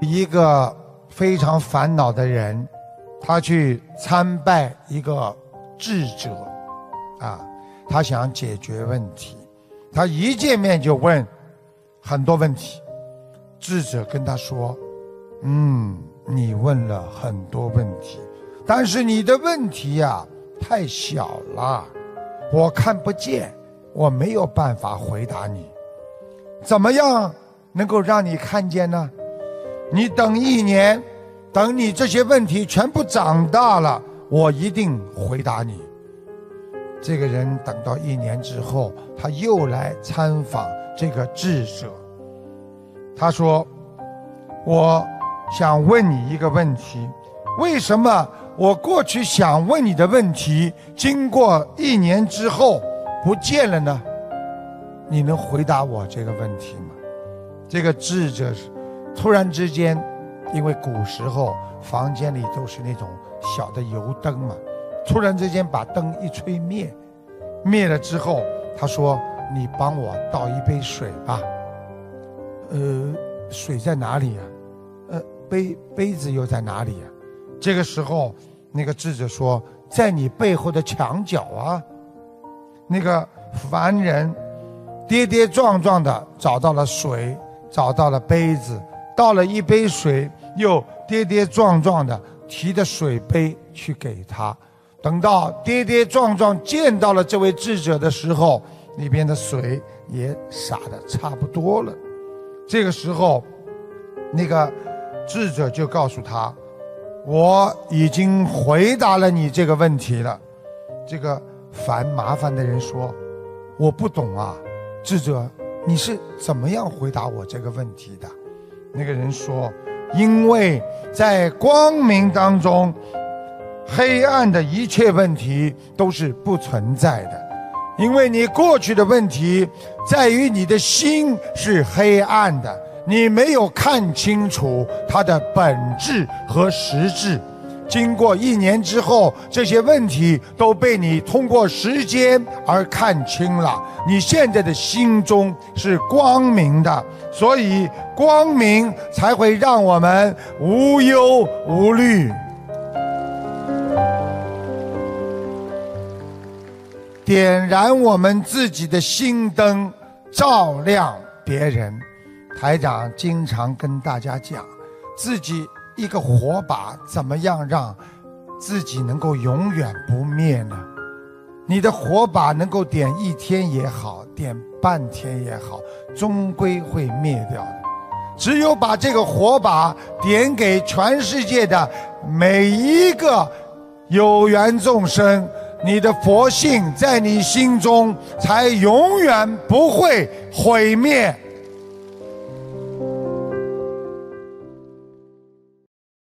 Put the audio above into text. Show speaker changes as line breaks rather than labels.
一个非常烦恼的人，他去参拜一个智者他想解决问题，他一见面就问很多问题。智者跟他说，你问了很多问题，但是你的问题太小了，我看不见，我没有办法回答你。怎么样能够让你看见呢？你等1年，等你这些问题全部长大了，我一定回答你。这个人等到1年之后，他又来参访这个智者。他说，我想问你一个问题，为什么我过去想问你的问题，经过1年之后不见了呢？你能回答我这个问题吗？这个智者突然之间，因为古时候房间里都是那种小的油灯嘛，突然之间把灯一吹灭，灭了之后，他说，你帮我倒一杯水吧。水在哪里呀？杯子又在哪里呀？这个时候那个智者说，在你背后的墙角啊。那个凡人跌跌撞撞的找到了水，找到了杯子，倒了一杯水，又跌跌撞撞的提着水杯去给他。等到跌跌撞撞见到了这位智者的时候，里边的水也洒得差不多了。这个时候那个智者就告诉他，我已经回答了你这个问题了。这个麻烦的人说，我不懂啊，智者你是怎么样回答我这个问题的？那个人说，因为在光明当中，黑暗的一切问题都是不存在的。因为你过去的问题在于你的心是黑暗的，你没有看清楚它的本质和实质。经过1年之后，这些问题都被你通过时间而看清了，你现在的心中是光明的，所以光明才会让我们无忧无虑。点燃我们自己的心灯，照亮别人。台长经常跟大家讲，自己一个火把怎么样让自己能够永远不灭呢？你的火把能够点1天也好，点半天也好，终归会灭掉的。只有把这个火把点给全世界的每一个有缘众生，你的佛性在你心中才永远不会毁灭。